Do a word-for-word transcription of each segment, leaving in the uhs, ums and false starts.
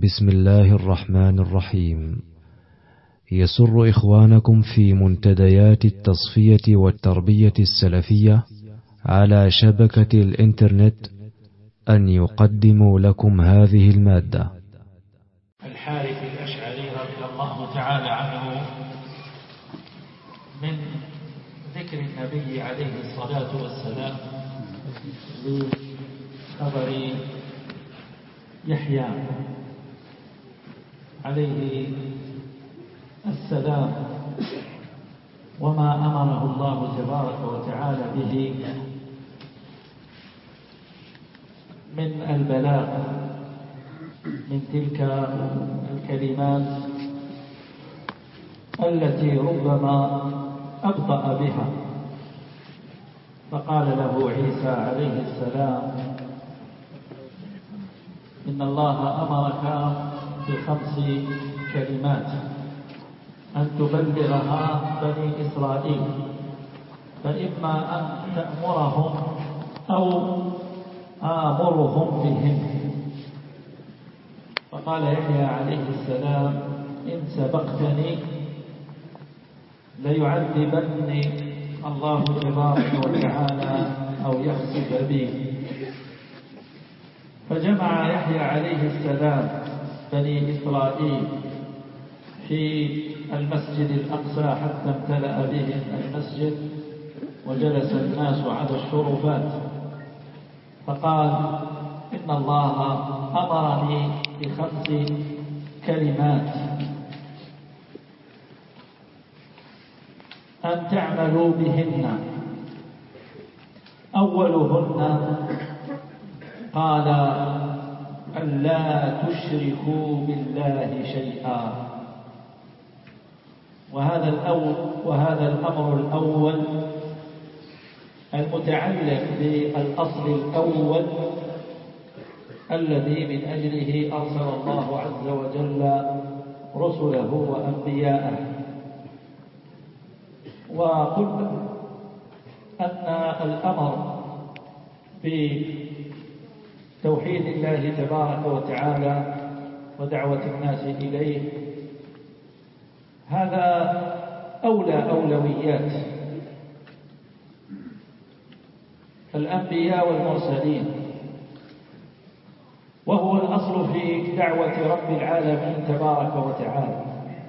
بسم الله الرحمن الرحيم. يسر إخوانكم في منتديات التصفية والتربية السلفية على شبكة الإنترنت أن يقدموا لكم هذه المادة. الحارث الأشعري رضي الله تعالى عنه من ذكر النبي عليه الصلاة والسلام لخبر يحيى عليه السلام وما أمره الله تبارك وتعالى به من البلاغ من تلك الكلمات التي ربما أبطأ بها، فقال له عيسى عليه السلام: إن الله أمرك بخمس كلمات أن تبلغها بني إسرائيل، فإما أن تأمرهم أو آمرهم بهم. فقال يحيى عليه السلام: إن سبقتني ليعذبني الله تبارك وتعالى أو يخسف بي. فجمع يحيى عليه السلام بني إسرائيل في المسجد الأقصى حتى امتلأ بهم المسجد وجلس الناس على الشرفات، فقال: إن الله أمرني بخمس كلمات أن تعملوا بهن. أولهن قال: أن لا تشركوا بالله شيئا. وهذا الأول وهذا الأمر الأول المتعلق بالأصل الأول الذي من أجله أرسل الله عز وجل رسله وأنبياءه. وقلنا أن الأمر بتوحيد الله تبارك وتعالى ودعوة الناس إليه هذا أولى أولويات الأنبياء والمرسلين، وهو الأصل في دعوة رب العالمين تبارك وتعالى.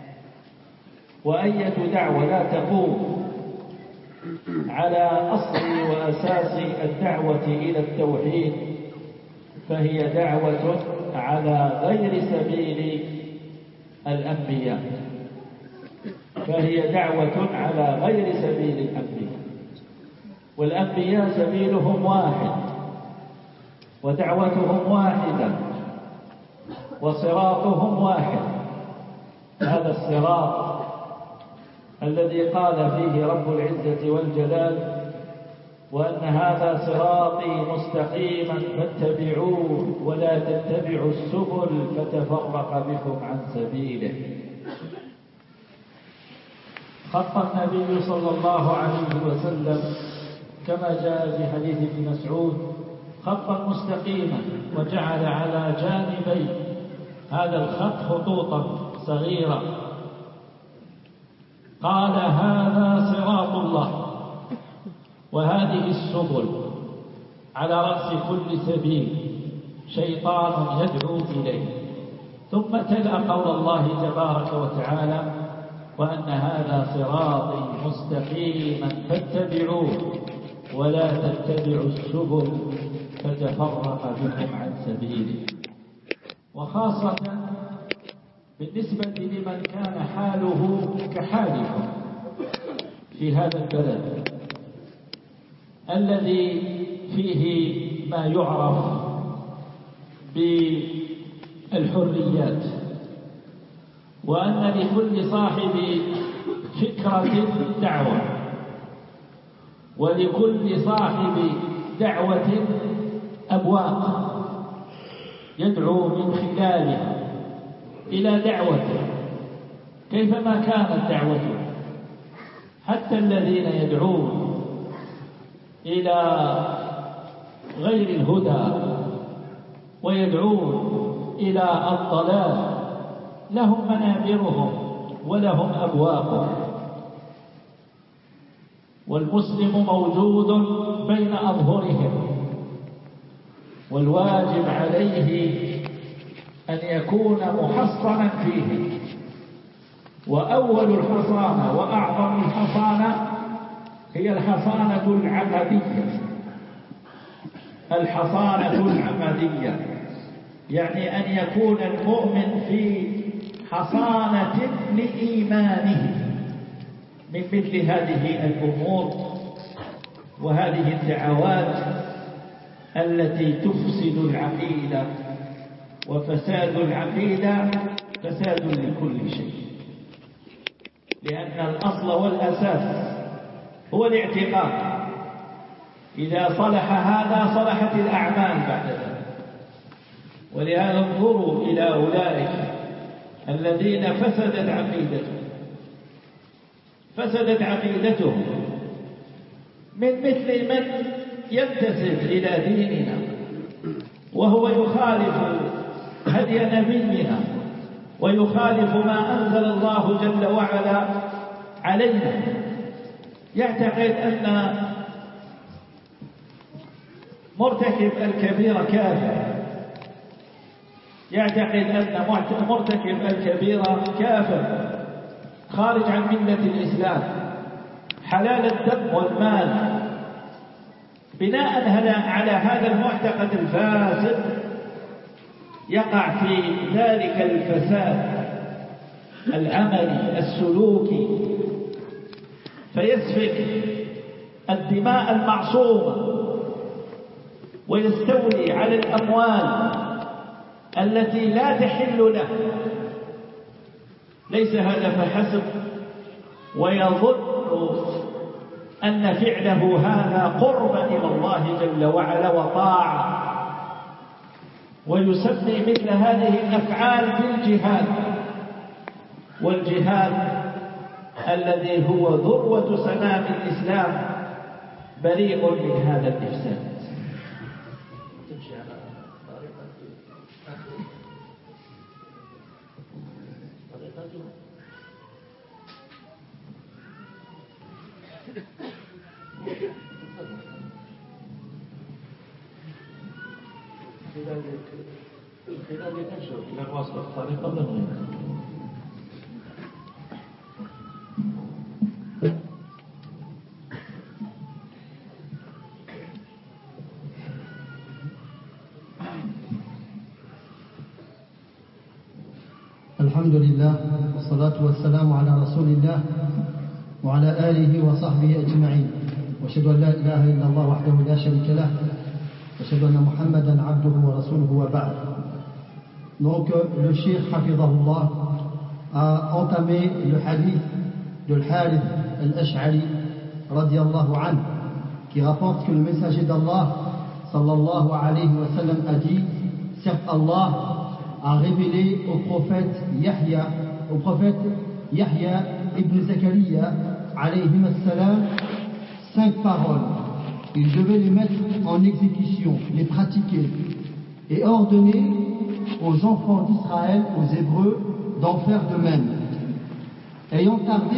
وأية دعوة لا تقوم على أصل وأساس الدعوة إلى التوحيد فهي دعوة على غير سبيل الأنبياء فهي دعوة على غير سبيل الأنبياء. والأنبياء سبيلهم واحد ودعوتهم واحدة وصراطهم واحد. هذا الصراط الذي قال فيه رب العزة والجلال: وأن هذا صراطي مستقيما فاتبعوه ولا تتبعوا السبل فتفرق بكم عن سبيله. خط النبي صلى الله عليه وسلم كما جاء في حديث ابن مسعود خطا مستقيما، وجعل على جانبي هذا الخط خطوطا صغيرة، قال: هذا صراط الله وهذه السبل، على رأس كل سبيل شيطان يدعو إليه. ثم تلا قول الله تبارك وتعالى: وأن هذا صراطي مستقيما فاتبعوه ولا تتبعوا السبل فتفرق بكم عن سبيله. وخاصة بالنسبة لمن كان حاله كحالكم في هذا البلد الذي فيه ما يعرف بالحريات، وأن لكل صاحب فكرة دعوة ولكل صاحب دعوة أبواب يدعو من خلالها إلى دعوته كيفما كانت دعوته. حتى الذين يدعون إلى غير الهدى ويدعون إلى الضلال لهم منابرهم ولهم أبوابهم، والمسلم موجود بين أظهرهم، والواجب عليه أن يكون محصنا فيه. وأول الحصانة وأعظم الحصانة هي الحصانة العمدية. الحصانة العمدية يعني أن يكون المؤمن في حصانة لإيمانه من مثل هذه الأمور وهذه الدعوات التي تفسد العقيدة، وفساد العقيدة فساد لكل شيء، لأن الأصل والأساس هو الاعتقاد. إذا صلح هذا صلحت الأعمال بعد ذلك. ولهذا انظروا إلى أولئك الذين فسدت عقيدتهم فسدت عقيدتهم من مثل من ينتسب إلى ديننا وهو يخالف هدي نبينا ويخالف ما أنزل الله جل وعلا علينا، يعتقد أن مرتكب الكبيرة كافر، يعتقد أن مرتكب الكبيرة كافر خارج عن ملة الإسلام، حلال الدم والمال. بناء على هذا المعتقد الفاسد يقع في ذلك الفساد العملي السلوكي، فيسفك الدماء المعصومة ويستولي على الأموال التي لا تحل له. ليس هذا فحسب، ويظن أن فعله هذا قربا إلى الله جل وعلا وطاعة، ويسمي مثل هذه الأفعال بالجهاد، والجهاد الذي هو ذروة سنام الإسلام بريء من هذا الإفساد. الحمد لله والصلاة والسلام على رسول الله وعلى آله وصحبه أجمعين، وأشهد أن لا إله إلا الله وحده لا شريك له، وأشهد أن محمدا عبده ورسوله وبعد. Donc le Cheikh Hafidahullah a entamé le hadith de l'Harith al-Ash'ari radiyallahu anhu, qui rapporte que le messager d'Allah sallallahu alayhi wa sallam a dit: certes Allah a révélé au prophète Yahya, au prophète Yahya ibn Zakariya alayhi salam cinq paroles. Il devait les mettre en exécution, les pratiquer et ordonner aux enfants d'Israël, aux Hébreux, d'en faire de même. Ayant tardé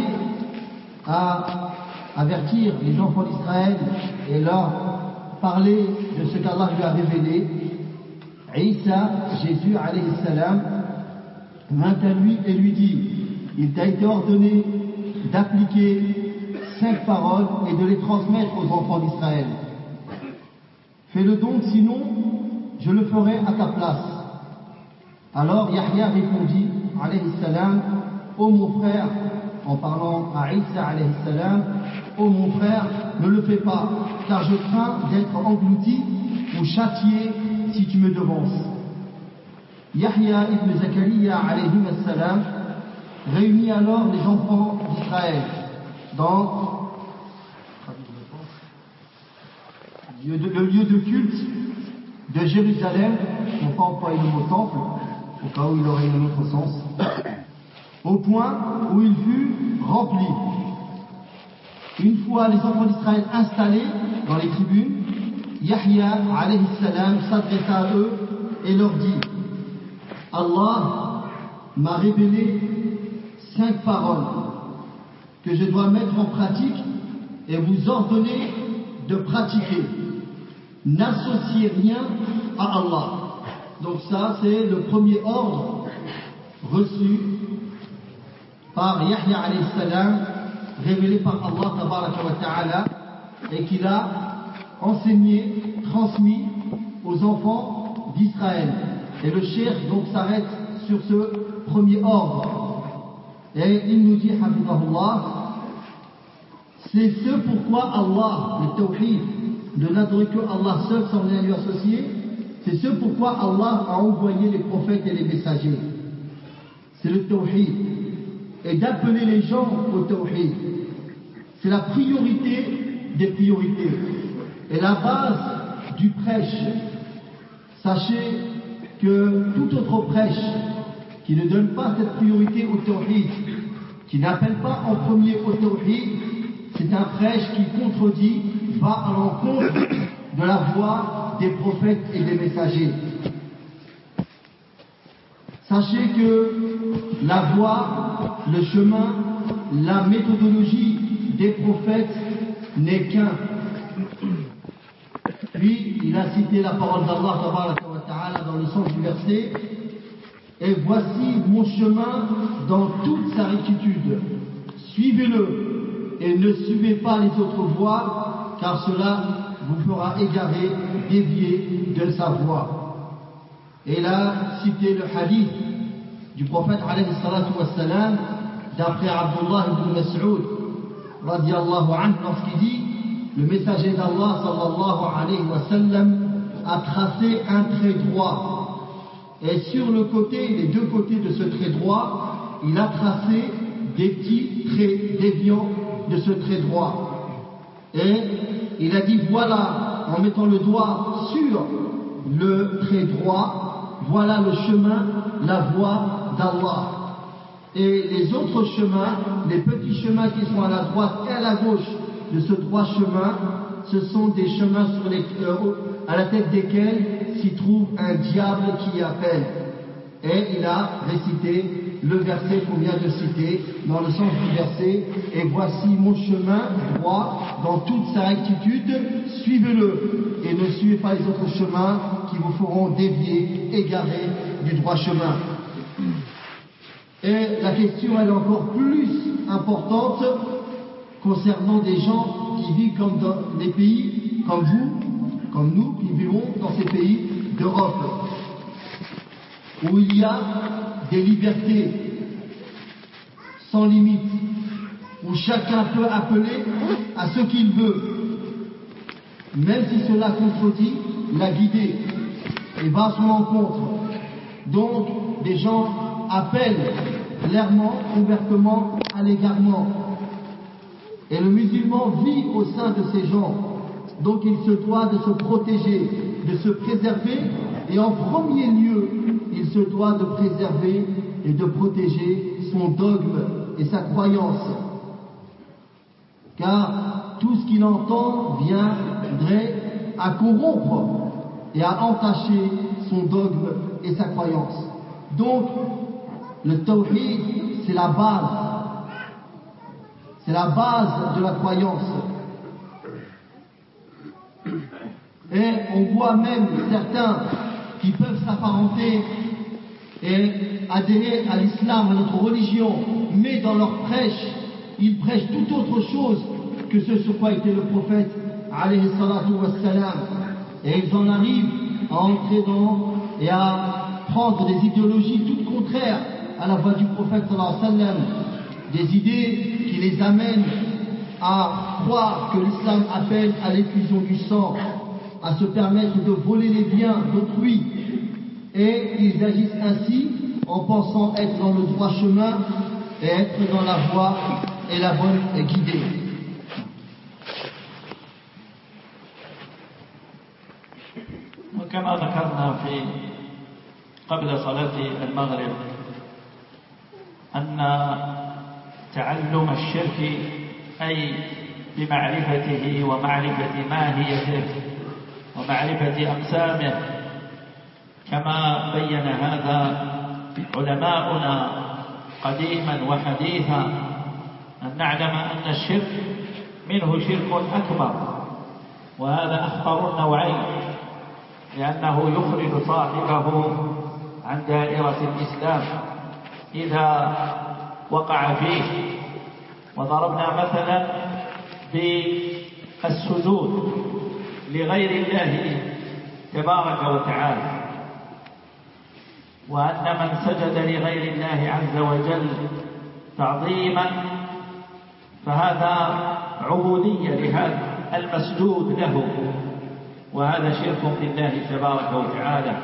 à avertir les enfants d'Israël et leur parler de ce qu'Allah lui a révélé, Isa, Jésus alayhi salam, vint à lui et lui dit: il t'a été ordonné d'appliquer cinq paroles et de les transmettre aux enfants d'Israël. Fais-le donc, sinon je le ferai à ta place. Alors Yahya répondit alayhi salam: ô mon frère, en parlant à Isa alayhi salam, ô mon frère, ne le fais pas, car je crains d'être englouti ou châtié si tu me devances. Yahya ibn Zakariya alayhi salam réunit alors les enfants d'Israël dans le lieu de culte de Jérusalem. On ne peut pas employer le mot temple, au cas où il aurait un autre sens, au point où il fut rempli. Une fois les enfants d'Israël installés dans les tribunes, Yahya alayhi salam s'adressa à eux et leur dit: Allah m'a révélé cinq paroles que je dois mettre en pratique et vous ordonner de pratiquer. N'associez rien à Allah. Donc ça, c'est le premier ordre reçu par Yahya alayhi salam, révélé par Allah tabaraka wa ta'ala, et qu'il a enseigné, transmis aux enfants d'Israël. Et le cheikh donc s'arrête sur ce premier ordre. Et il nous dit, hafidahullah, c'est ce pourquoi Allah, le tawhid, de n'adorer que Allah seul sans rien lui associer, c'est ce pourquoi Allah a envoyé les prophètes et les messagers. C'est le tawhid. Et d'appeler les gens au tawhid. C'est la priorité des priorités. Et la base du prêche. Sachez que tout autre prêche qui ne donne pas cette priorité au tawhid, qui n'appelle pas en premier au tawhid, c'est un prêche qui contredit, va à l'encontre de la voie des prophètes et des messagers. Sachez que la voie, le chemin, la méthodologie des prophètes n'est qu'un. Puis il a cité la parole d'Allah tabaraka wa ta'ala dans le sens du verset. Et voici mon chemin dans toute sa rectitude. Suivez-le et ne suivez pas les autres voies, car cela vous fera égarer, dévier de sa voie. Et là, cité le hadith du prophète alayhi salatu wassalam, d'après Abdullah ibn Mas'ud radiyallahu anhu, lorsqu'il dit, le messager d'Allah sallallahu alayhi wa sallam a tracé un trait droit. Et sur le côté, les deux côtés de ce trait droit, il a tracé des petits traits déviants de ce trait droit. Et il a dit, voilà, en mettant le doigt sur le trait droit, voilà le chemin, la voie d'Allah. Et les autres chemins, les petits chemins qui sont à la droite et à la gauche de ce droit chemin, ce sont des chemins sur les, euh, à la tête desquels s'y trouve un diable qui appelle. Et il a récité le verset qu'on vient de citer, dans le sens du verset, et voici mon chemin droit dans toute sa rectitude, suivez-le, et ne suivez pas les autres chemins qui vous feront dévier, égarer du droit chemin. Et la question elle est encore plus importante concernant des gens qui vivent comme dans des pays comme vous, comme nous, qui vivons dans ces pays d'Europe, où il y a des libertés sans limite, où chacun peut appeler à ce qu'il veut, même si cela contredit la guidée et va à son encontre. Donc, des gens appellent clairement, ouvertement à l'égarement. Et le musulman vit au sein de ces gens. Donc il se doit de se protéger, de se préserver, et en premier lieu, il se doit de préserver et de protéger son dogme et sa croyance. Car tout ce qu'il entend viendrait à corrompre et à entacher son dogme et sa croyance. Donc, le tawhid, c'est la base. C'est la base de la croyance. Et on voit même certains qui peuvent s'apparenter et adhérer à l'islam, à notre religion, mais dans leur prêche, ils prêchent tout autre chose que ce sur quoi était le prophète, alayhi salatu wassalam. Et ils en arrivent à entrer dans et à prendre des idéologies toutes contraires à la voie du prophète sallallahu alayhi wa sallam, des idées qui les amènent à croire que l'islam appelle à l'effusion du sang, à se permettre de voler les biens d'autrui, et ils agissent ainsi en pensant être dans le droit chemin et être dans la voie et la bonne guidée. وكما ذكرنا في قبل صلاة المغرب أن تعلم الشرك أي بمعرفته ومعرفة ماهيته ومعرفة أقسامه، كما بين هذا علماؤنا قديما وحديثا أن نعلم أن الشرك منه شرك أكبر، وهذا أخطر النوعين، لأنه يخرج صاحبه عن دائرة الإسلام إذا وقع فيه. وضربنا مثلا بالسجود لغير الله تبارك وتعالى، وأن من سجد لغير الله عز وجل تعظيما فهذا عبودية لهذا المسجود له، وهذا شرك بالله تبارك وتعالى.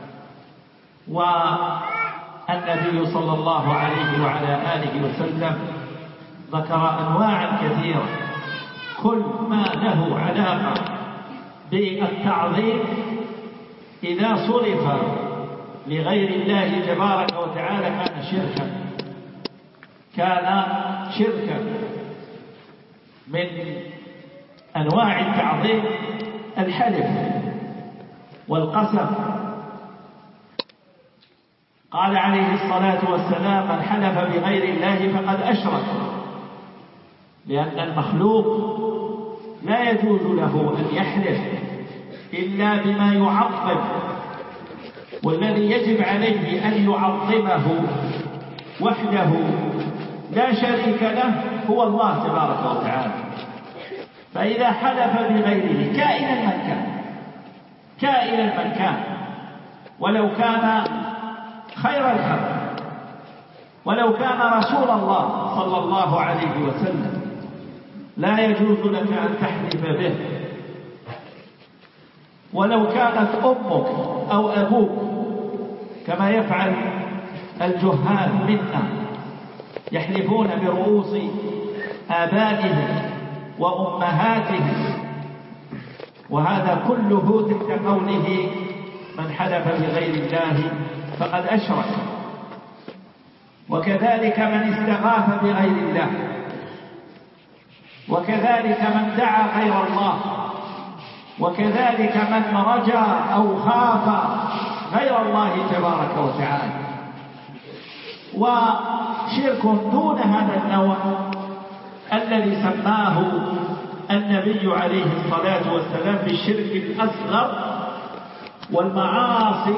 والنبي صلى الله عليه وعلى آله وسلم ذكر أنواعا كثيرة، كل ما له علاقة بالتعظيم إذا صرف لغير الله تبارك وتعالى كان شركا كان شركا من أنواع التعظيم الحلف والقسم. قال عليه الصلاة والسلام: من حلف بغير الله فقد أشرك، لأن المخلوق لا يجوز له أن يحلف إلا بما يعظم، والذي يجب عليه أن يعظمه وحده لا شريك له هو الله تبارك وتعالى. فإذا حلف بغيره كائنا من كان كائنا من كان ولو كان خير الخلق، ولو كان رسول الله صلى الله عليه وسلم، لا يجوز لك أن تحلف به. ولو كانت أمك أو أبوك كما يفعل الجهال منا، يحلفون برؤوس آبائهم وأمهاتهم، وهذا كله تحت قوله: من حلف بغير الله فقد أشرك. وكذلك من استغاث بغير الله، وكذلك من دعا غير الله، وكذلك من رجا أو خاف غير الله تبارك وتعالى. وشرك دون هذا النوع الذي سماه النبي عليه الصلاة والسلام بالشرك الأصغر، والمعاصي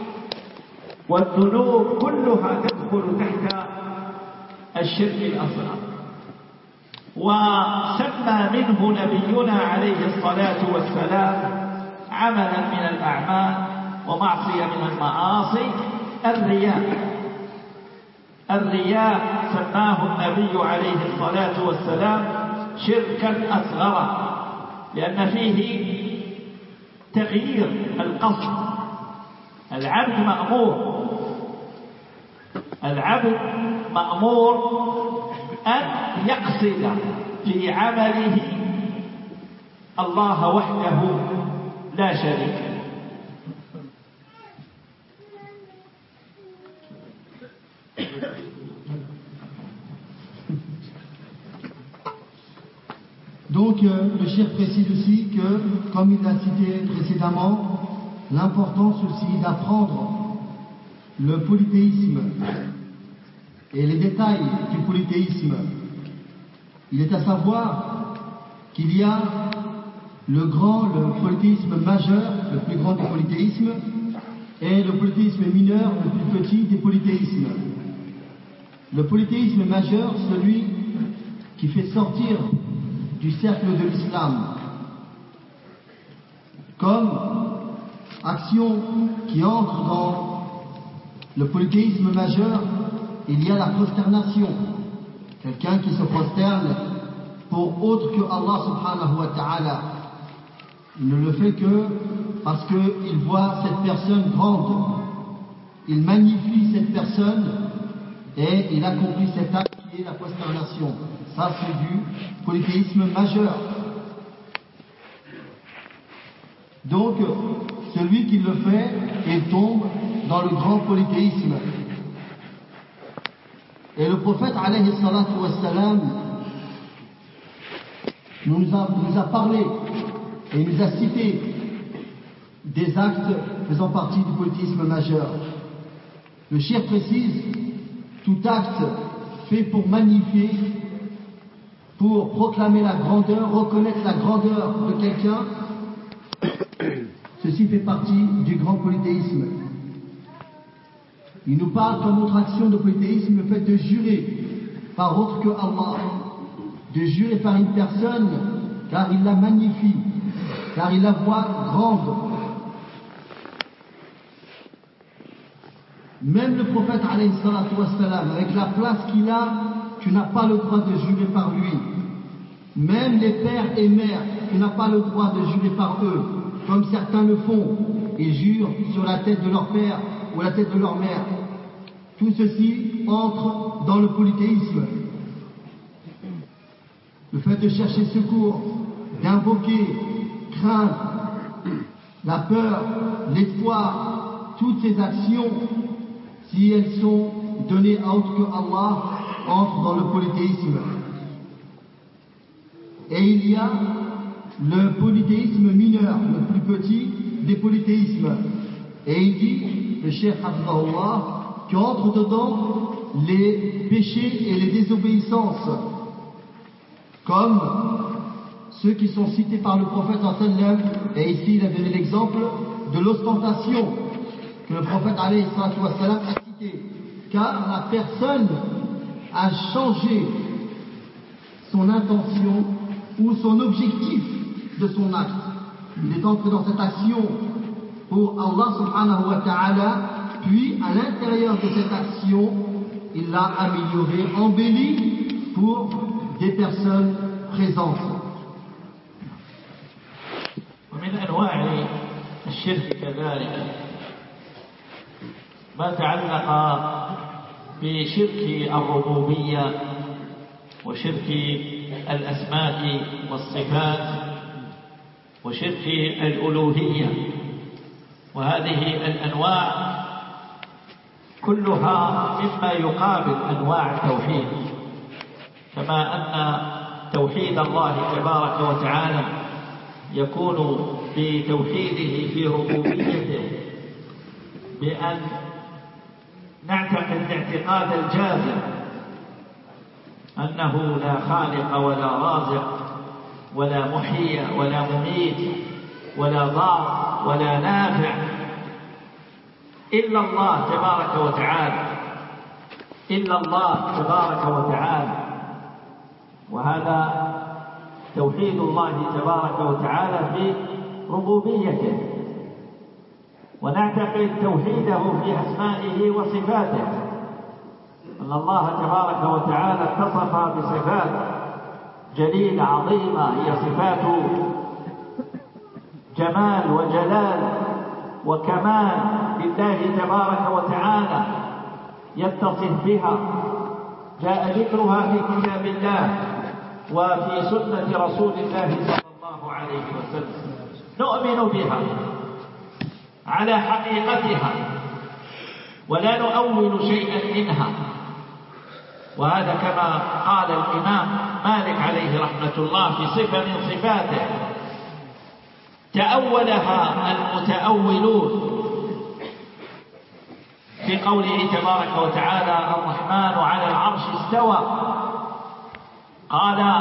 والذنوب كلها تدخل تحت الشرك الأصغر. وسمى منه نبينا عليه الصلاة والسلام عملا من الأعمال ومعصية من المعاصي الرياء. الرياء سماه النبي عليه الصلاة والسلام شركا أصغر، لأن فيه تغيير القصد. العبد مأمور العبد مأمور أن يقصد في عمله الله وحده لا شريك له. Donc, euh, le cheikh précise aussi que, comme il l'a cité précédemment, l'importance aussi d'apprendre le polythéisme et les détails du polythéisme. Il est à savoir qu'il y a le grand, le polythéisme majeur, le plus grand des polythéismes, et le polythéisme mineur, le plus petit des polythéismes. Le polythéisme majeur, celui qui fait sortir du cercle de l'islam, comme action qui entre dans le polythéisme majeur, il y a la prosternation. Quelqu'un qui se prosterne pour autre que Allah subhanahu wa ta'ala ne le fait que parce qu'il voit cette personne grande, il magnifie cette personne et il accomplit cet acte qui est la prosternation. Ça, c'est du polythéisme majeur. Donc, celui qui le fait, il tombe dans le grand polythéisme. Et le prophète, alayhi salatu wassalam, nous a, nous a parlé et nous a cité des actes faisant partie du polythéisme majeur. Le cheikh précise, tout acte fait pour magnifier, pour proclamer la grandeur, reconnaître la grandeur de quelqu'un, ceci fait partie du grand polythéisme. Il nous parle comme autre action de polythéisme le fait de jurer par autre que Allah, de jurer par une personne car il la magnifie, car il la voit grande. Même le prophète alayhi salatu wassalam, avec la place qu'il a, tu n'as pas le droit de jurer par lui. Même les pères et mères, tu n'as pas le droit de jurer par eux, comme certains le font. Ils jurent sur la tête de leur père ou la tête de leur mère. Tout ceci entre dans le polythéisme. Le fait de chercher secours, d'invoquer, craindre, la peur, l'espoir, toutes ces actions, si elles sont données à autre que Allah, entrent dans le polythéisme. Et il y a le polythéisme mineur, le plus petit des polythéismes. Et il dit, le cheikh Hafizahullah, qu'entre dedans les péchés et les désobéissances, comme ceux qui sont cités par le prophète sallam, et ici il a donné l'exemple de l'ostentation que le prophète alayhi sallam a cité, car la personne a changé son intention ou son objectif de son acte. Il est entré dans cette action pour Allah subhanahu wa ta'ala, puis à l'intérieur de cette action, il l'a améliorée, embellie pour des personnes présentes. ومن أنواع الشرك كذلك ما تعلق بشرك الربوبية وشرك الأسماء والصفات وشرك الألوهية، وهذه الأنواع كلها مما يقابل أنواع التوحيد، كما أن توحيد الله تبارك وتعالى يكون بتوحيده في ربوبيته بأن نعتقد الاعتقاد الجازم أنه لا خالق ولا رازق ولا محيي ولا مميت ولا ضار ولا نافع إلا الله تبارك وتعالى، إلا الله تبارك وتعالى. وهذا توحيد الله تبارك وتعالى في ربوبيته، ونعتقد توحيده في أسمائه وصفاته، أن الله تبارك وتعالى اتصف بصفات جليلة عظيمة هي صفات جمال وجلال وكمال لله تبارك وتعالى يتصف بها، جاء ذكرها في كتاب الله وفي سنة رسول الله صلى الله عليه وسلم. نؤمن بها على حقيقتها ولا نؤول شيئا منها، وهذا كما قال الإمام مالك عليه رحمة الله في صفة من صفاته تأولها المتأولون في قوله تبارك وتعالى الرحمن على العرش استوى، قال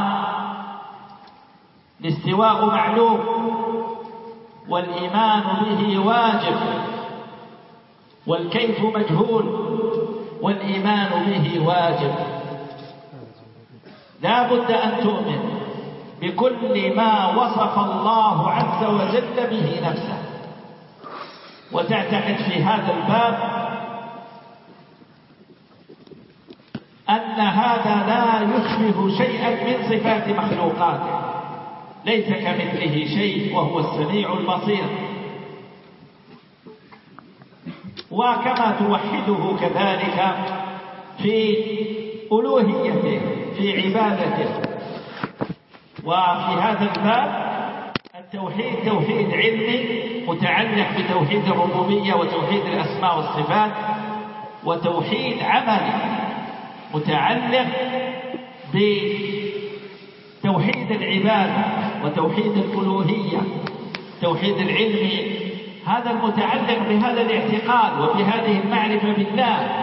الاستواء معلوم والإيمان به واجب والكيف مجهول والإيمان به واجب. لا بد أن تؤمن بكل ما وصف الله عز وجل به نفسه، وتعتقد في هذا الباب أن هذا لا يشبه شيئا من صفات مخلوقاته، ليس كمثله شيء وهو السميع البصير. وكما توحده كذلك في ألوهيته في عبادته. وفي هذا الباب التوحيد توحيد علمي متعلق بتوحيد الربوبية وتوحيد الأسماء والصفات، وتوحيد عملي متعلق بتوحيد العبادة وتوحيد الألوهية. توحيد العلم هذا المتعلق بهذا الاعتقاد وبهذه المعرفة بالله.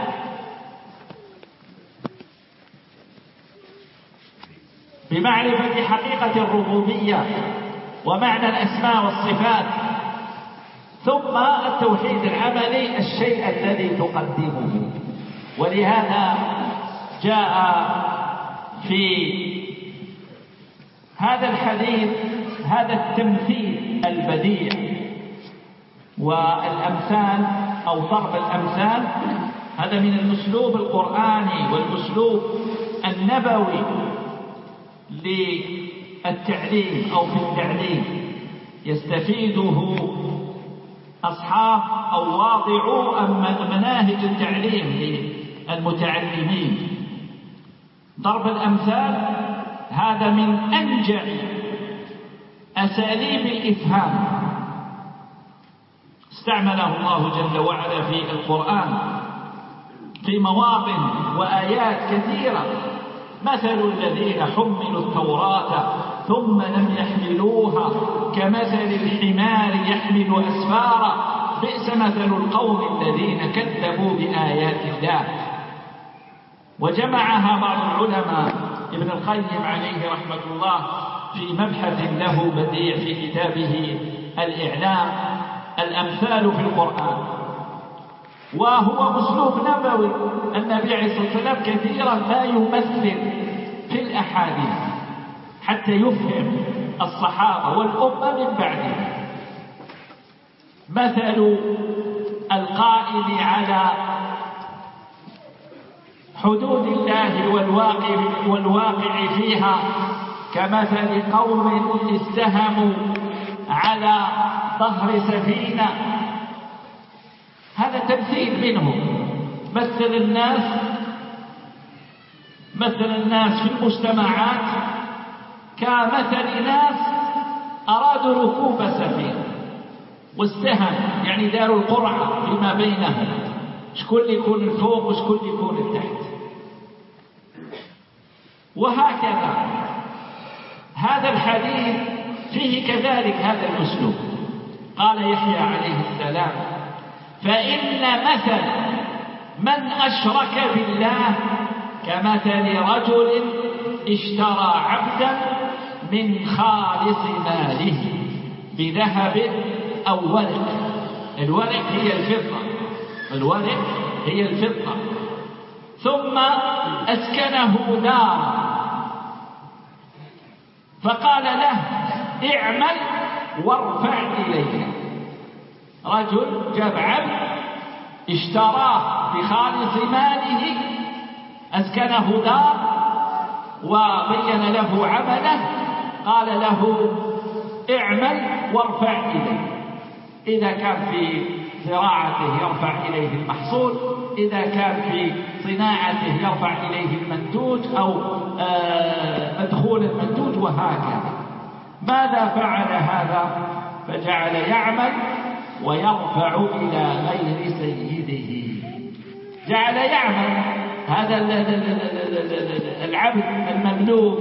بمعرفة حقيقة الربوبية ومعنى الأسماء والصفات. ثم التوحيد العملي الشيء الذي تقدمه. ولهذا جاء في هذا الحديث هذا التمثيل البديع والأمثال أو ضرب الأمثال. هذا من الأسلوب القرآني والأسلوب النبوي للتعليم أو في التعليم، يستفيده أصحاب أو واضعو مناهج التعليم للمتعلمين. ضرب الأمثال هذا من أنجع أساليب الإفهام استعمله الله جل وعلا في القرآن في مواطن وآيات كثيرة. مثل الذين حملوا التوراة ثم لم يحملوها كمثل الحمار يحمل أسفارا بئس مثل القوم الذين كذبوا بآيات الله. وجمعها بعض العلماء ابن القيم عليه رحمة الله في مبحث له بديع في كتابه الإعلام الأمثال في القرآن. وهو أسلوب نبوي. النبي عليه الصلاة والسلام كثيرا ما يمثل في الأحاديث حتى يفهم الصحابة والأمة من بعده. مثل القائم على حدود الله والواقع, والواقع فيها كمثل قوم استهموا على ظهر سفينة. هذا تمثيل منهم. مثل الناس مثل الناس في المجتمعات كمثل ناس أرادوا ركوب سفينة واستهم، يعني داروا القرعة فيما بينهم، شكون اللي يكون الفوق وشكون اللي يكون التحت. وهكذا هذا الحديث فيه كذلك هذا الأسلوب. قال يحيى عليه السلام: فإن مثل من أشرك بالله كمثل رجل اشترى عبدا من خالص ماله بذهب أو ورق. الورق هي الفضة، الورق هي الفضة. ثم أسكنه دارا فقال له: اعمل وارفع إليه. رجل جاب عبد اشتراه بخالص ماله، أسكنه دار وبين له عمله، قال له: اعمل وارفع إليه. إذا كان في زراعته يرفع إليه المحصول، إذا كان في صناعته يرفع إليه المنتوج أو مدخول المنتوج، وهكذا. ماذا فعل هذا؟ فجعل يعمل ويرفع إلى غير سيده. جعل يعمل هذا العبد المملوك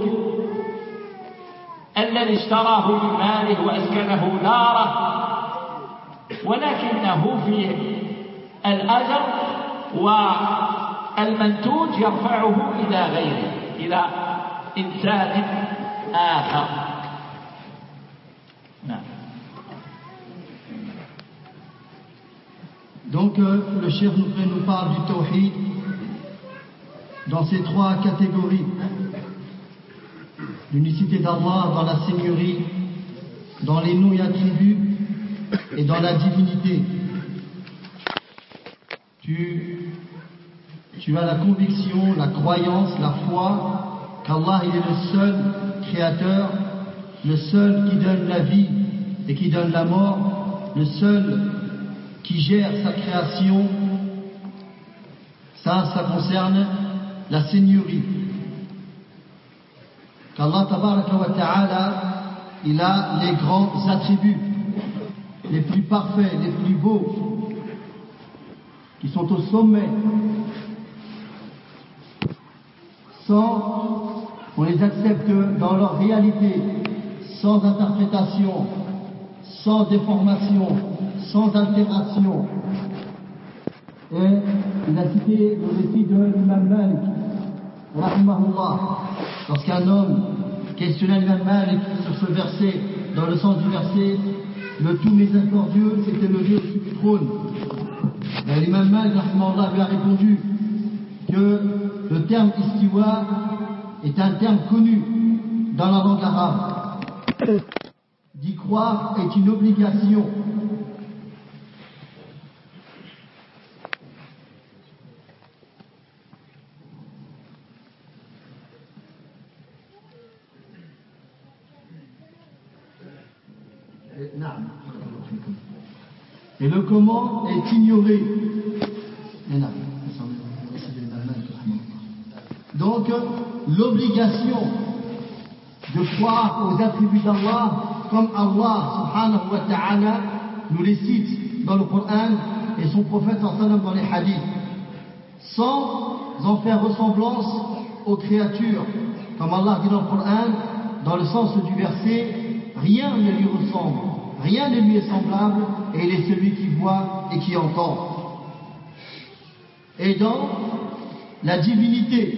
الذي اشتراه بماله وأسكنه داره، ولكنه في الأجر والمنتوج يرفعه إلى غيره، إلى إنسان آخر. نعم. Donc euh, le chef nous, nous parle du tawhid dans ces trois catégories: l'unicité d'Allah dans la seigneurie, dans les noms et attributs et dans la divinité. Tu, tu as la conviction, la croyance, la foi qu'Allah il est le seul créateur, le seul qui donne la vie et qui donne la mort, le seul qui gère sa création. Ça, ça concerne la seigneurie. Qu'Allah tabaraka wa ta'ala, il a les grands attributs, les plus parfaits, les plus beaux, qui sont au sommet. Sans, on les accepte dans leur réalité, sans interprétation, sans déformation, sans altération. Et il a cité le récit de l'imam Malik, rahimahullah, lorsqu'un homme questionnait l'imam Malik sur ce verset, dans le sens du verset, le tout miséricordieux s'était levé au-dessus du trône. Et l'imam Malik, rahimahullah, lui a répondu que le terme istiwa est un terme connu dans la langue arabe. D'y croire est une obligation. Et le comment est ignoré. Donc, l'obligation de croire aux attributs d'Allah, comme Allah subhanahu wa ta'ala nous les cite dans le Coran et son prophète sallallahu alayhi wa sallam dans les hadiths, sans en faire ressemblance aux créatures, comme Allah dit dans le Coran, dans le sens du verset, rien ne lui ressemble, rien ne lui est semblable, et il est celui qui voit et qui entend. Et dans la divinité,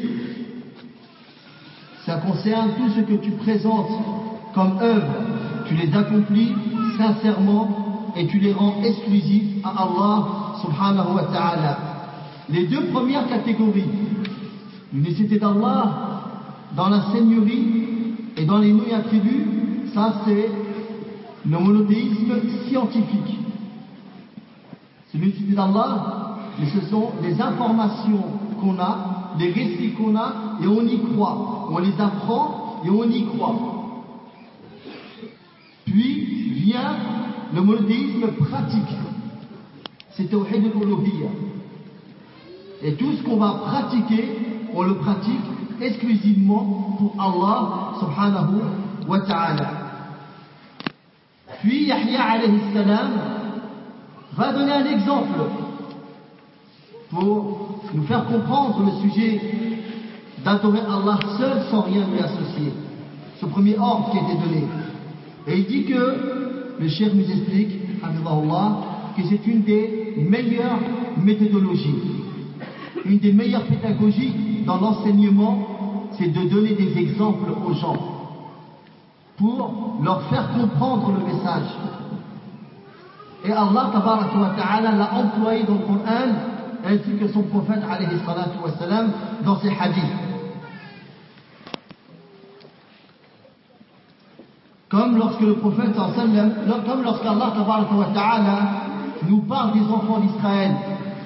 ça concerne tout ce que tu présentes comme œuvre, tu les accomplis sincèrement et tu les rends exclusifs à Allah subhanahu wa ta'ala. Les deux premières catégories, l'unicité d'Allah dans la seigneurie et dans les noms et attributs, ça c'est le monothéisme scientifique. C'est l'unicité d'Allah, mais ce sont les informations qu'on a, les récits qu'on a, et on y croit. On les apprend et on y croit. Puis vient le monothéisme pratique. C'est Tawhid al-Uluhiyya. Et tout ce qu'on va pratiquer, on le pratique exclusivement pour Allah subhanahu wa ta'ala. Puis Yahya alayhi salam va donner un exemple pour nous faire comprendre le sujet d'adorer Allah seul sans rien lui associer. Ce premier ordre qui a été donné. Et il dit que, le cheikh nous explique, hafidhahullah, que c'est une des meilleures méthodologies, une des meilleures pédagogies dans l'enseignement, c'est de donner des exemples aux gens pour leur faire comprendre le message. Et Allah tabaraka wa ta'ala l'a employé dans le Coran ainsi que son prophète alayhi salatu wa salam dans ses hadiths. Comme lorsque le prophète sallam, comme lorsqu'Allah tabaraka wa ta'ala nous parle des enfants d'Israël,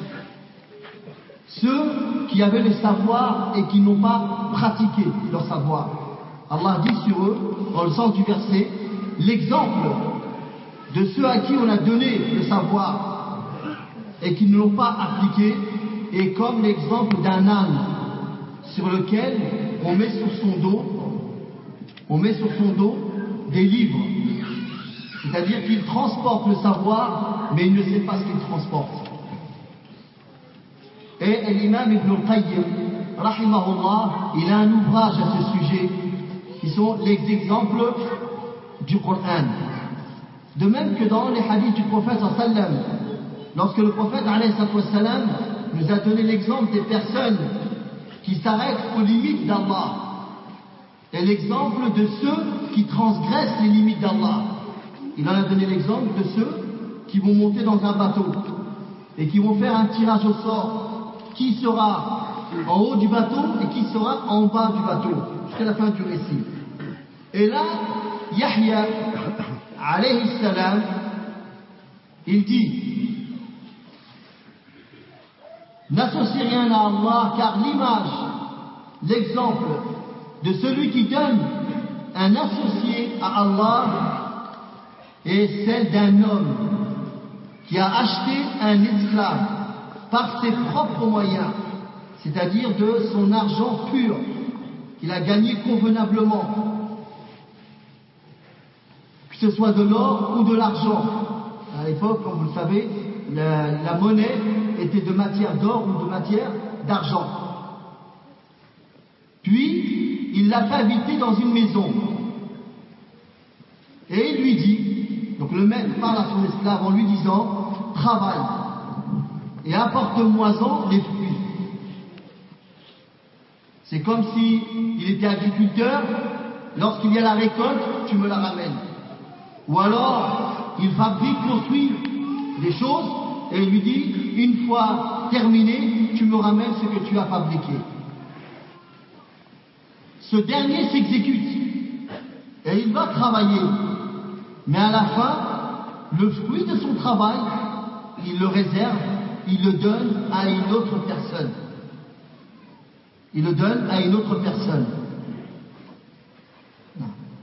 ceux qui avaient le savoir et qui n'ont pas pratiqué leur savoir. Allah dit sur eux, dans le sens du verset, l'exemple de ceux à qui on a donné le savoir et qui ne l'ont pas appliqué est comme l'exemple d'un âne sur lequel on met sur son dos, on met sur son dos des livres. C'est-à-dire qu'il transporte le savoir, mais il ne sait pas ce qu'il transporte. Et l'imam Ibn al-Qayyim, rahimahullah, il a un ouvrage à ce sujet, qui sont les exemples du Coran. De même que dans les hadiths du prophète sallam, lorsque le prophète alayhi sallam nous a donné l'exemple des personnes qui s'arrêtent aux limites d'Allah, et l'exemple de ceux qui transgressent les limites d'Allah. Il en a donné l'exemple de ceux qui vont monter dans un bateau et qui vont faire un tirage au sort. Qui sera en haut du bateau et qui sera en bas du bateau, jusqu'à la fin du récit. Et là, Yahya, alayhi salam, il dit, n'associe rien à Allah, car l'image, l'exemple de celui qui donne un associé à Allah est celle d'un homme qui a acheté un esclave par ses propres moyens, c'est-à-dire de son argent pur, qu'il a gagné convenablement, que ce soit de l'or ou de l'argent. À l'époque, comme vous le savez, la, la monnaie était de matière d'or ou de matière d'argent. Puis, il l'a fait habiter dans une maison. Et il lui dit, donc le maître parle à son esclave en lui disant « Travaille et apporte-moi-en les fruits ». C'est comme si il était agriculteur, lorsqu'il y a la récolte, tu me la ramènes. Ou alors, il fabrique, construit des choses, et il lui dit, une fois terminé, tu me ramènes ce que tu as fabriqué. Ce dernier s'exécute, et il va travailler. Mais à la fin, le fruit de son travail, il le réserve, il le donne à une autre personne. Il le donne à une autre personne. Non.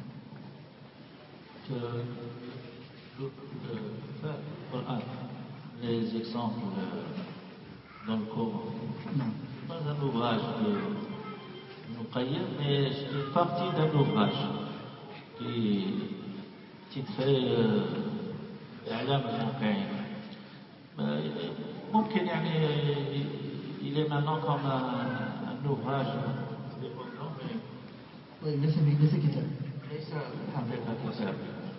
Que le, le, le Coran, les exemples dans le Coran, pas un ouvrage de Nuqayyim, mais une partie d'un ouvrage qui titré إعلام الموقعين. ممكن يعني il est maintenant comme un ouvrage ليس ليس كتاب ليس حقيقة كتاب.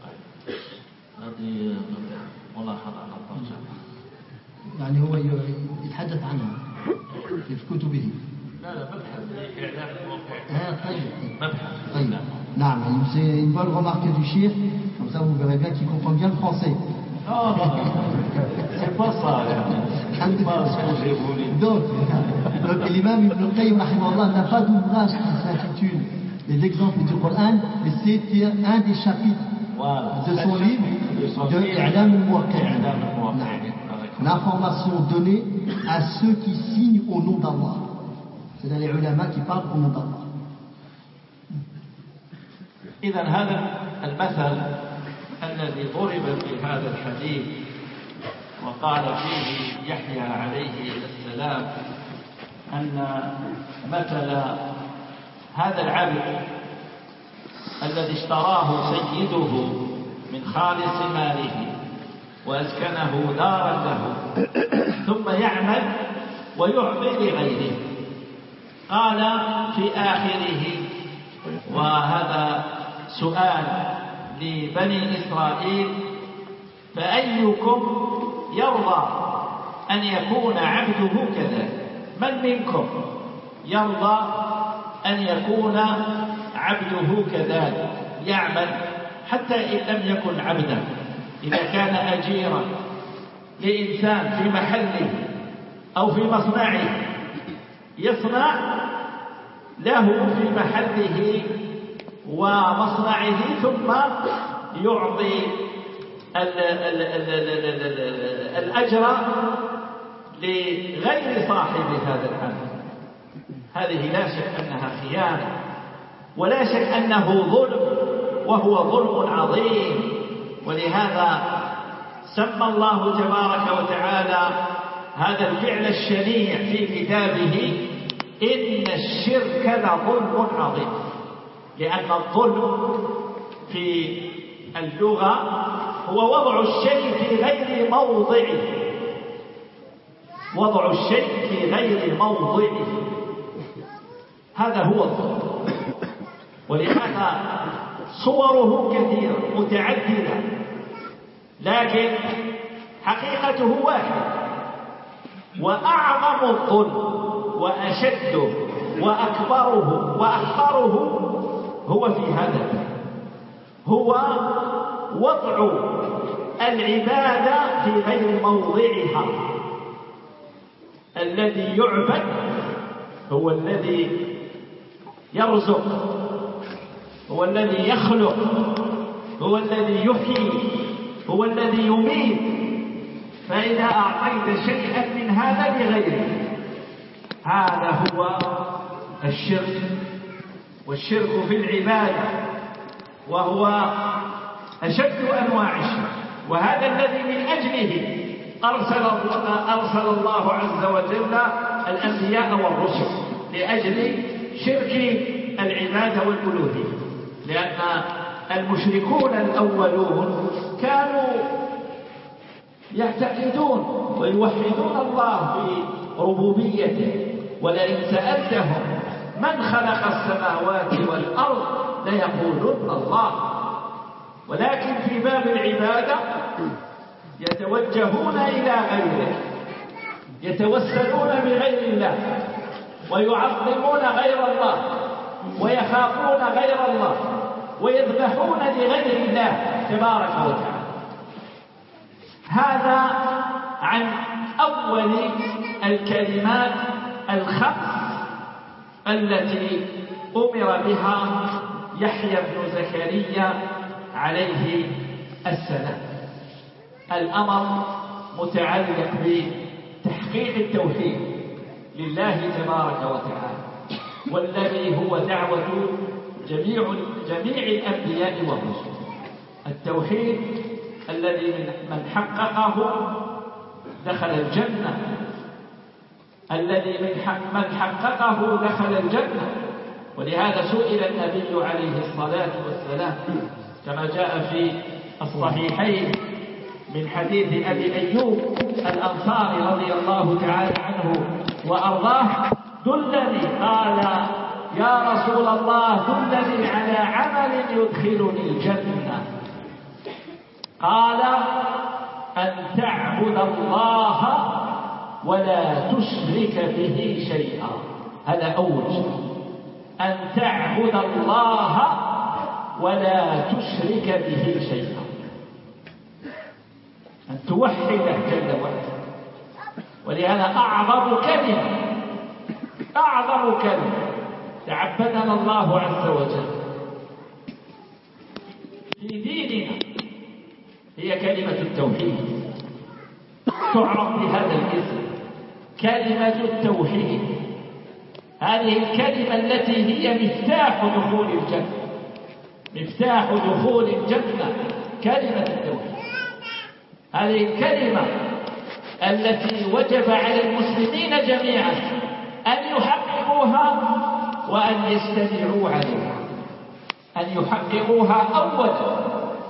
هذه ملاحظة على الترجمة. يعني هو يتحدث عنها في كتبه. لا لا مبحث إعلام الموقع. آه طيب. مبحث. طيب. نعم c'est une bonne remarque du chef. Comme ça vous verrez bien qu'il comprend bien le français. Non, non, c'est pas ça. C'est pas ce que j'ai voulu. Donc, donc l'imam Ibn al-Qayyim rahimahullah n'a pas d'ouvrage qui s'intitule Les exemples du Coran, mais c'est un des chapitres voilà. de son livre de I'lam al-Muwaqqi'in. L'information donnée à ceux qui signent au nom d'Allah. C'est dans les ulama qui parlent au nom d'Allah. إذا هذا المثل الذي ضرب في هذا الحديث وقال فيه يحيى عليه السلام أن مثل هذا العبد الذي اشتراه سيده من خالص ماله وأسكنه دارا له ثم يعمل ويعطي لغيره. قال في آخره وهذا سؤال لبني إسرائيل فأيكم يرضى أن يكون عبده كذلك؟ من منكم يرضى أن يكون عبده كذلك يعمل حتى إن لم يكن عبدا، إذا كان أجيرا لإنسان في محله أو في مصنعه يصنع له في محله ومصنعه ثم يعطي ال ال ال ال ال الأجر لغير صاحب هذا العمل. هذه لا شك أنها خيانة ولا شك أنه ظلم، وهو ظلم عظيم. ولهذا سمى الله تبارك وتعالى هذا الفعل الشنيع في كتابه إن الشرك لظلم عظيم، لأن الظلم في اللغة هو وضع الشيء في غير موضعه، وضع الشيء في غير موضعه، هذا هو الظلم. ولهذا صوره كثيرة متعددة، لكن حقيقته واحدة. وأعظم الظلم وأشده وأكبره وأخطره هو في هذا، هو وضع العبادة في غير موضعها. الذي يعبد هو الذي يرزق، هو الذي يخلق، هو الذي يحيي، هو الذي يميت. فإذا أعطيت شيئا من هذا لغيره هذا هو الشرك. والشرك في العبادة وهو أشد أنواع الشرك، وهذا الذي من أجله أرسل أرسل الله عز وجل الأنبياء والرسل لأجل شرك العبادة والألوهية. لأن المشركون الأولون كانوا يعتقدون ويوحدون الله بربوبيته، ولئن سألتهم من خلق السماوات والأرض ليقولون الله. ولكن في باب العبادة يتوجهون إلى غيره، يتوسلون بغير الله، ويعظمون غير الله، ويخافون غير الله، ويذبحون لغير الله تبارك وتعالى. هذا عن أول الكلمات الخمس التي أمر بها يحيى بن زكريا عليه السلام. الأمر متعلق بتحقيق التوحيد لله تبارك وتعالى، والذي هو دعوة جميع جميع الأنبياء والرسل. التوحيد الذي من حققه دخل الجنة، الذي من حققه دخل الجنة. ولهذا سئل النبي عليه الصلاة والسلام كما جاء في الصحيحين من حديث أبي أيوب الأنصاري رضي الله تعالى عنه وأرضاه: دلني، قال: يا رسول الله دلني على عمل يدخلني الجنة. قال: أن تعبد الله ولا تشرك به شيئا. هذا أول شيء، أن تعبد الله ولا تشرك به شيئا، أن توحده جل وعلا. ولهذا أعظم كلمة أعظم كلمة تعبدنا الله عز وجل في ديننا هي كلمة التوحيد، تعرف بهذا الاسم كلمة التوحيد. هذه الكلمة التي هي مفتاح دخول الجنة، مفتاح دخول الجنة كلمة التوحيد. هذه الكلمة التي وجب على المسلمين جميعا أن يحققوها وأن يستمعوا عليها، أن يحققوها أولا.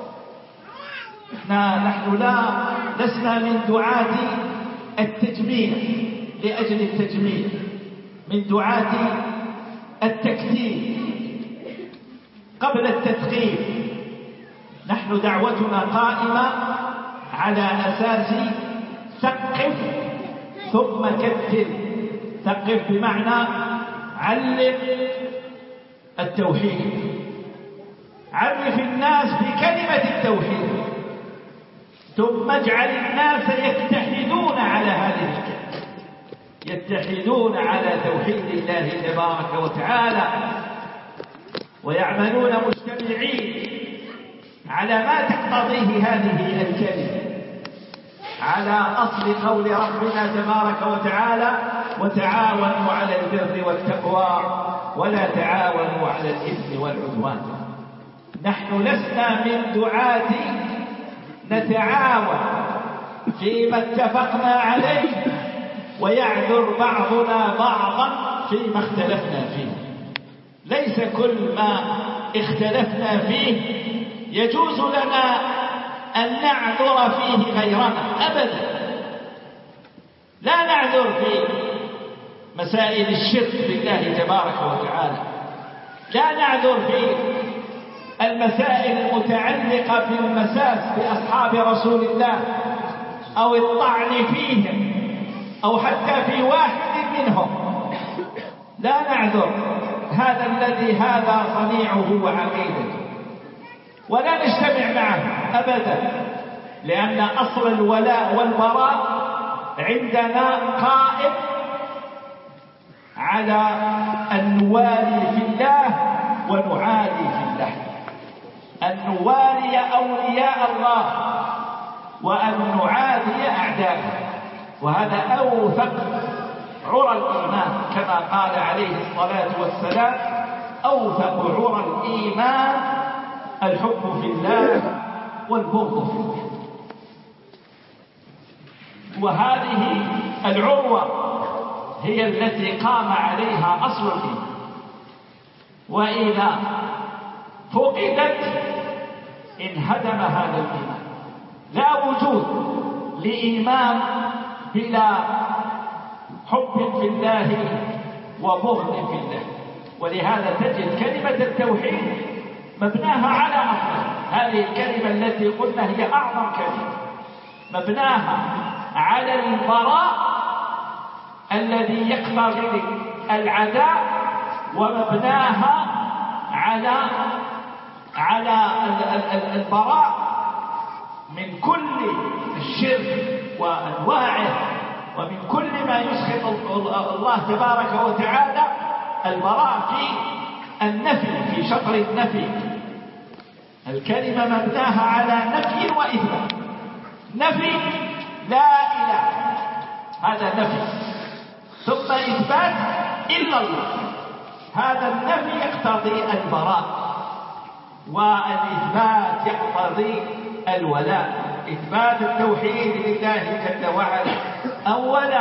نحن لا لسنا من دعاة التجميل لأجل التجميل، من دعاة التكثير قبل التثقيف. نحن دعوتنا قائمة على أساس ثقف ثم كثر. ثقف بمعنى علم التوحيد، عرف الناس بكلمة التوحيد، ثم اجعل الناس يتحدون على هذه الكلمة، يتحدون على توحيد الله تبارك وتعالى، ويعملون مجتمعين على ما تقتضيه هذه الكلمة، على أصل قول ربنا تبارك وتعالى: وتعاونوا على البر والتقوى ولا تعاونوا على الإثم والعدوان. نحن لسنا من دعاة نتعاون فيما اتفقنا عليه ويعذر بعضنا بعضا فيما اختلفنا فيه. ليس كل ما اختلفنا فيه يجوز لنا أن نعذر فيه غيرنا أبدا. لا نعذر في مسائل الشرك بالله تبارك وتعالى، لا نعذر في المسائل المتعلقة بالمساس بأصحاب رسول الله أو الطعن فيهم أو حتى في واحد منهم، لا نعذر. هذا الذي هذا صنيعه وعقيدته، ولا نجتمع معه أبدا، لأن أصل الولاء والبراء عندنا قائم على أن نوالي في الله ونعادي في الله، أن نوالي أولياء الله وأن نعادي أعداءه. وهذا أوثق عرى الإيمان، كما قال عليه الصلاة والسلام: أوثق عرى الإيمان الحب في الله والبغض في الله. وهذه العروة هي التي قام عليها أصل الإيمان، وإذا فقدت انهدم هذا الإيمان. لا وجود لإيمان بلا حب في الله وبغض في الله. ولهذا تجد كلمة التوحيد مبناها على أصل، هذه الكلمة التي قلنا هي أعظم كلمة، مبناها على البراء الذي يقتضي العداء، ومبناها على على البراء من كل الشرك وأنواعه ومن كل ما يسخط الله تبارك وتعالى. البراء في النفي، في شطر النفي. الكلمة مبناها على نفي وإثبات. نفي لا إله، هذا نفي، ثم إثبات إلا الله. هذا النفي يقتضي البراء، والإثبات يقتضي الولاء. إثبات التوحيد لله جل وعلا أولا،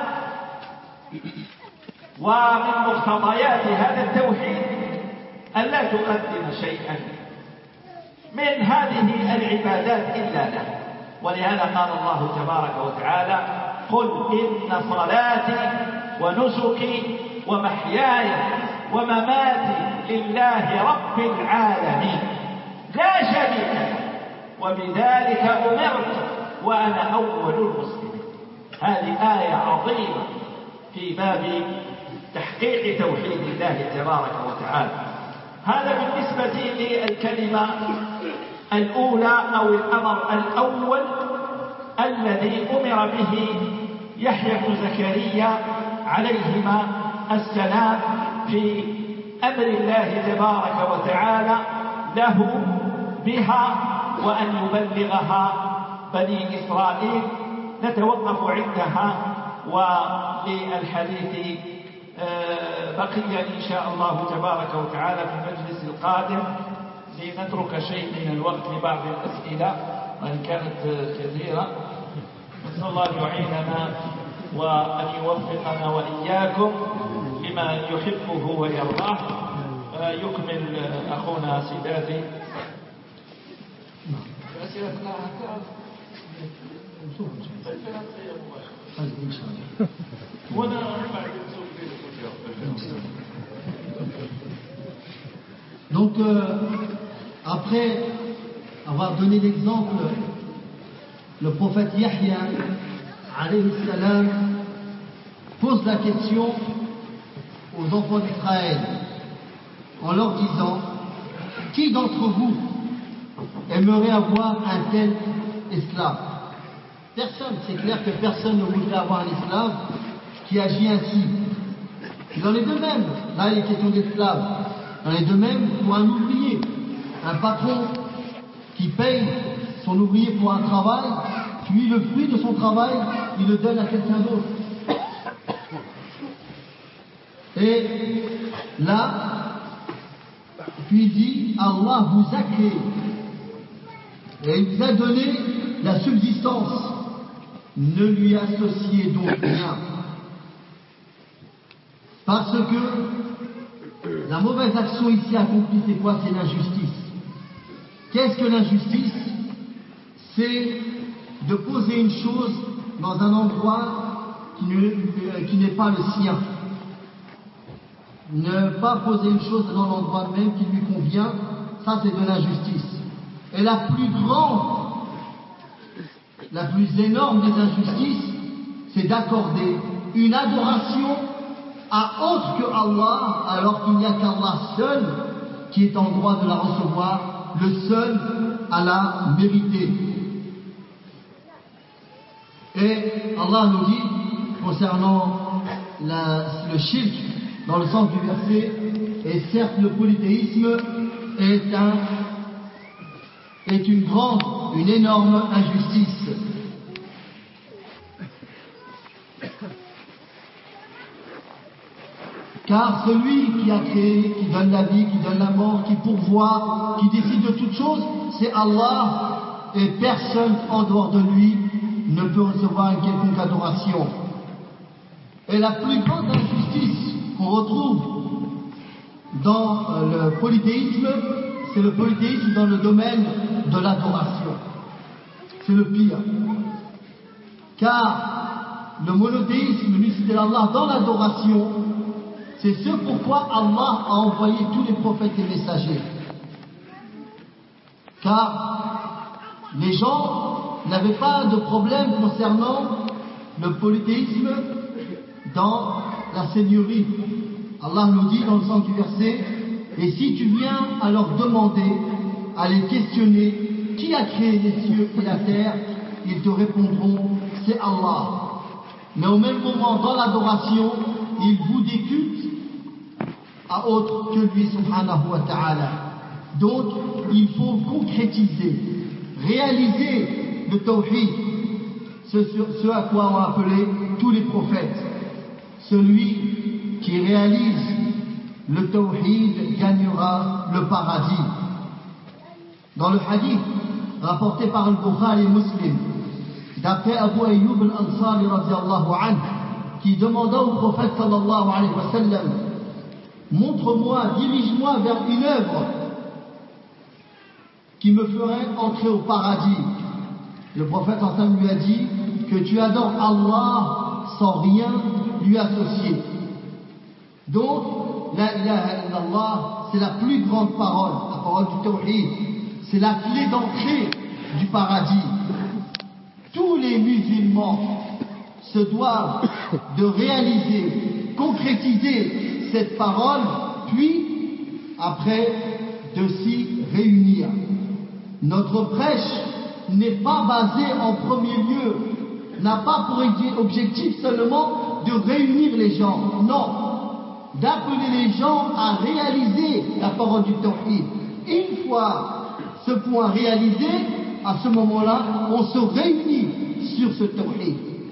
ومن مقتضيات هذا التوحيد ألا تقدم شيئا من هذه العبادات إلا له. ولهذا قال الله تبارك وتعالى: قل إن صلاتي ونسكي ومحياي ومماتي لله رب العالمين لا شريك له وبذلك أمرت وأنا أول المسلمين. هذه آية عظيمة في باب تحقيق توحيد الله تبارك وتعالى. هذا بالنسبة للكلمة الأولى أو الأمر الأول الذي أمر به يحيى بن زكريا عليهما السلام في أمر الله تبارك وتعالى له بها وأن يبلغها بني إسرائيل. نتوقف عندها، وللحديث بقي إن شاء الله تبارك وتعالى في المجلس القادم، لنترك شيء من الوقت لبعض الأسئلة وإن كانت كثيرة. نسأل الله أن يعيننا وأن يوفقنا وإياكم لما يحبه ويرضاه. يكمل أخونا سيداتي. Donc, euh, après avoir donné l'exemple, le prophète Yahya, alayhi salam, pose la question aux enfants d'Israël en leur disant: qui d'entre vous aimerait avoir un tel esclave? Personne, c'est clair que personne ne voudrait avoir un esclave qui agit ainsi. Il en est de même, là il est question d'esclave. Il en est de même pour un ouvrier. Un patron qui paye son ouvrier pour un travail, puis le fruit de son travail, il le donne à quelqu'un d'autre. Et là, puis il dit: Allah vous a créé et il vous a donné la subsistance. Ne lui associez donc rien. Parce que la mauvaise action ici accomplie, c'est quoi? C'est l'injustice. Qu'est-ce que l'injustice? C'est de poser une chose dans un endroit qui ne, qui n'est pas le sien. Ne pas poser une chose dans l'endroit même qui lui convient, ça c'est de l'injustice. Et la plus grande, la plus énorme des injustices, c'est d'accorder une adoration à autre que Allah, alors qu'il n'y a qu'Allah seul qui est en droit de la recevoir, le seul à la mériter. Et Allah nous dit, concernant la, le shirk, dans le sens du verset, et certes le polythéisme est, un, est une grande, une énorme injustice. Car celui qui a créé, qui donne la vie, qui donne la mort, qui pourvoit, qui décide de toutes choses, c'est Allah, et personne en dehors de lui ne peut recevoir une quelconque adoration. Et la plus grande injustice qu'on retrouve dans le polythéisme, c'est le polythéisme dans le domaine de l'adoration. C'est le pire. Car le monothéisme, l'unicité d'Allah dans l'adoration, c'est ce pourquoi Allah a envoyé tous les prophètes et messagers. car les gens n'avaient pas de problème concernant le polythéisme dans la seigneurie. Allah nous dit dans le sens du verset, et si tu viens à leur demander, à les questionner, qui a créé les cieux et la terre, ils te répondront, c'est Allah. Mais au même moment, dans l'adoration, ils vous décutent à autre que lui, subhanahu wa ta'ala. Donc, il faut concrétiser, réaliser le tawhid, ce, ce à quoi ont appelé tous les prophètes. Celui qui réalise le tawhid gagnera le paradis. Dans le hadith rapporté par le Bukhari et Muslim, d'après Abu Ayyub al-Ansari radiyallahu anhu, qui demanda au prophète sallallahu alayhi wa sallam, montre-moi, dirige-moi vers une œuvre qui me ferait entrer au paradis. Le prophète sallallahu alayhi wa sallam lui a dit que tu adores Allah sans rien lui associer. Donc, la ilaha illallah, c'est la plus grande parole, la parole du tawhid. C'est la clé d'entrée du paradis. Tous les musulmans se doivent de réaliser, concrétiser cette parole, puis, après, de s'y réunir. Notre prêche n'est pas basée en premier lieu, n'a pas pour objectif seulement de réunir les gens, non, d'appeler les gens à réaliser la parole du tawhid. Une fois ce point réalisé, à ce moment-là, on se réunit sur ce tawhid.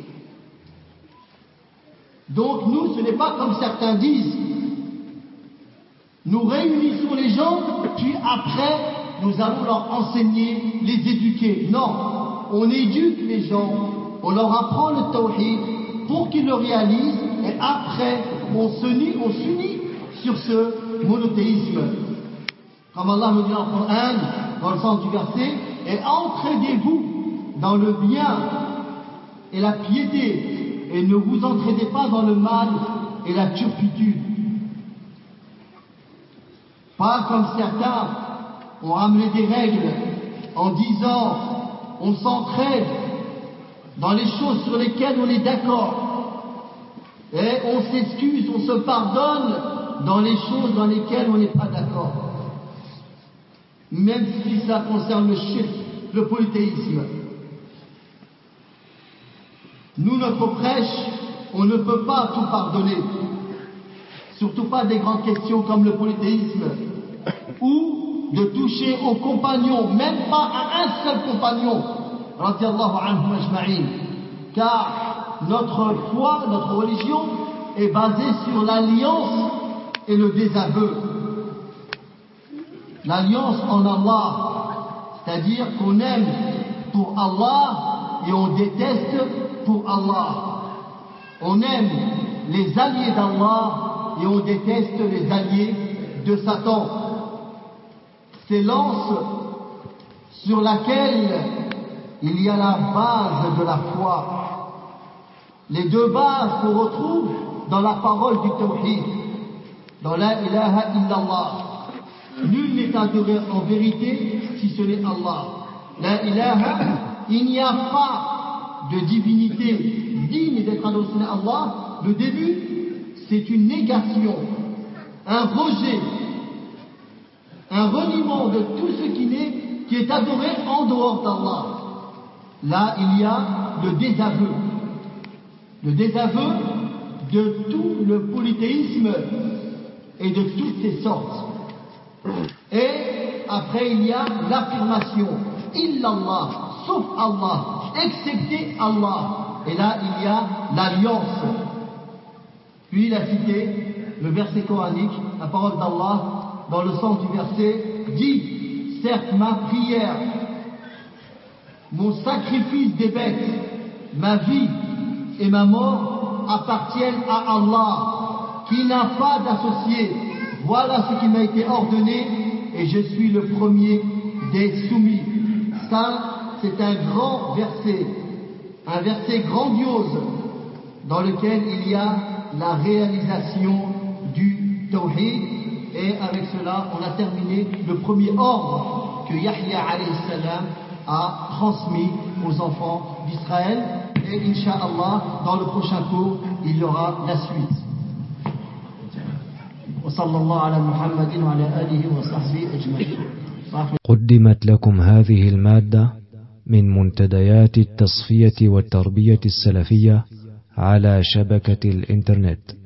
Donc nous, ce n'est pas comme certains disent, nous réunissons les gens, puis après, nous allons leur enseigner, les éduquer. Non, on éduque les gens, on leur apprend le tawhid pour qu'ils le réalisent, et après, on s'unit, on s'unit sur ce monothéisme. Comme Allah nous dit dans le Coran, dans le sens du verset, et entraidez-vous dans le bien et la piété, et ne vous entraidez pas dans le mal et la turpitude. Pas comme certains ont ramené des règles en disant on s'entraide dans les choses sur lesquelles on est d'accord, et on s'excuse, on se pardonne dans les choses dans lesquelles on n'est pas d'accord. Même si ça concerne le shirk, le polythéisme. Nous, notre prêche, on ne peut pas tout pardonner. Surtout pas des grandes questions comme le polythéisme, ou de toucher aux compagnons, même pas à un seul compagnon, radiyallahu anhum ajma'in. Car notre foi, notre religion est basée sur l'alliance et le désaveu. L'alliance en Allah, c'est-à-dire qu'on aime pour Allah et on déteste pour Allah. On aime les alliés d'Allah et on déteste les alliés de Satan. C'est l'anse sur laquelle il y a la base de la foi. Les deux bases qu'on retrouve dans la parole du tawhid, dans la ilaha illallah. Nul n'est adoré en vérité si ce n'est Allah. La ilaha, il n'y a pas de divinité digne d'être adorée si ce n'est Allah. Le début, c'est une négation, un rejet, un reniement de tout ce qui n'est, qui est adoré en dehors d'Allah. Là, il y a le désaveu. Le désaveu de tout le polythéisme et de toutes ses sortes. Et après il y a l'affirmation illallah, sauf Allah, excepté Allah. Et là il y a l'alliance. Puis il a cité le verset coranique, la parole d'Allah, dans le sens du verset, dit, certes ma prière, mon sacrifice des bêtes, ma vie et ma mort appartiennent à Allah, qui n'a pas d'associé. Voilà ce qui m'a été ordonné et je suis le premier des soumis. Ça, c'est un grand verset, un verset grandiose dans lequel il y a la réalisation du tawhid. Et avec cela, on a terminé le premier ordre que que Yahya alayhi salam a transmis aux enfants d'Israël. Et Inch'Allah, dans le prochain cours, il y aura la suite. وصلى الله على محمد وعلى آله وصحبه أجمعين. قدمت لكم هذه المادة من منتديات التصفية والتربية السلفية على شبكة الإنترنت.